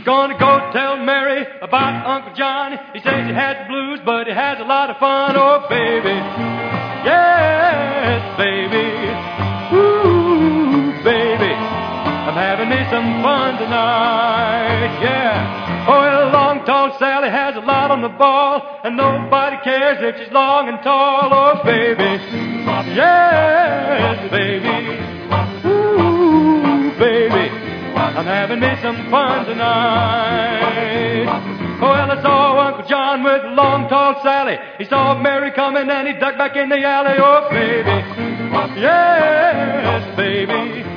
gonna go tell Mary about Uncle John. He says he had the blues, but he has a lot of fun. Oh, baby. Yes, baby. Ooh, baby. I'm having me some fun tonight. Yeah. Oh, well, long, tall Sally has a lot on the ball, and nobody cares if she's long and tall. Oh, baby. Yes, baby. Ooh, baby. I'm having me some fun tonight. Oh, well, I saw Uncle John with long, tall Sally. He saw Mary coming and he ducked back in the alley. Oh, baby. Yes, baby.